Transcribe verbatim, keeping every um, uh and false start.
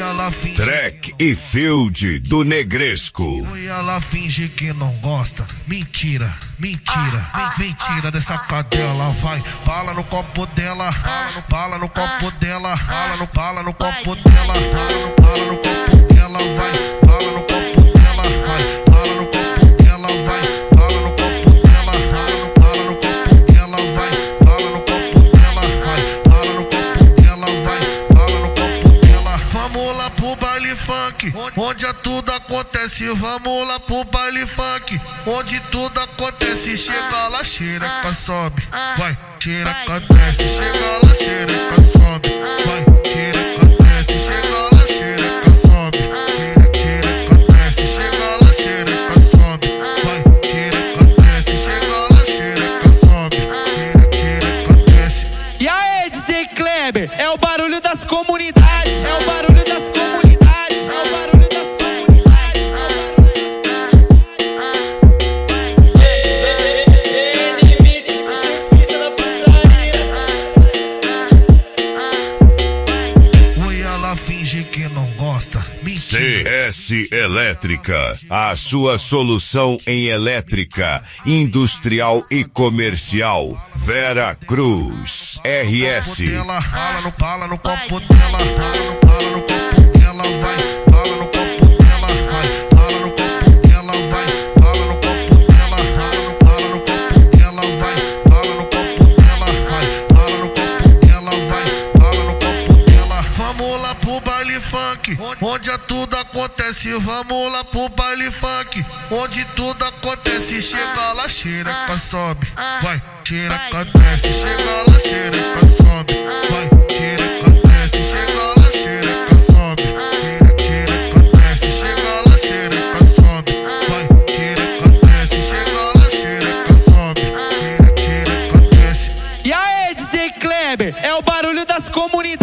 ela finge Track e Field do Negresco. Oi, ela finge que não gosta. Mentira, mentira, men mentira dessa cadela. Vai, bala no copo dela, bala no, bala no copo dela, bala no, bala no copo dela, bala no, bala no copo dela. Vai, bala no copo dela, vai, bala no copo dela, vai, bala no copo dela, bala no, bala no copo dela, vai, bala no copo dela, vai, bala no copo dela, vai, bala no copo dela. Vamos lá pro baile funk, onde a tudo acontece. Vamos lá pro baile funk, onde tudo acontece. Chega lá, xereca sobe, vai, xereca desce. Chega lá, xereca sobe, vai, xereca desce. Chega lá, xereca sobe, xereca, xereca desce. Chega lá, xereca sobe, vai, xereca desce. Chega lá, xereca sobe, xereca, xereca desce. E aí, D J Kleber, é o barulho das comunidades, é o barulho das comunidades, é o barulho das comunidades, é o barulho das limites que você pisa na putaria. Oi, ela finge que não gosta. C S Elétrica, a sua solução em elétrica, industrial e comercial. Vera Cruz, R S. Dela, bala no, bala no copo dela, bala no, bala no copo dela, vai, bala no copo dela, vai, bala no copo dela, vai, bala no copo dela, bala no, bala no copo dela, vai, bala no copo dela, vai, bala no copo dela, vai, bala no copo dela. Vamos lá pro baile funk, onde a tudo acontece. Vamos lá pro baile funk, onde tudo acontece. Chega lá, xereca sobe, vai, xereca desce. Chega lá, xereca sobe, vai, xereca desce. Chega lá, xereca sobe, xereca, xereca desce. Chega lá, xereca sobe, vai, xereca desce. Chega lá, xereca sobe, xereca, xereca desce. E aí, D J Kleber, é o barulho das comunidades.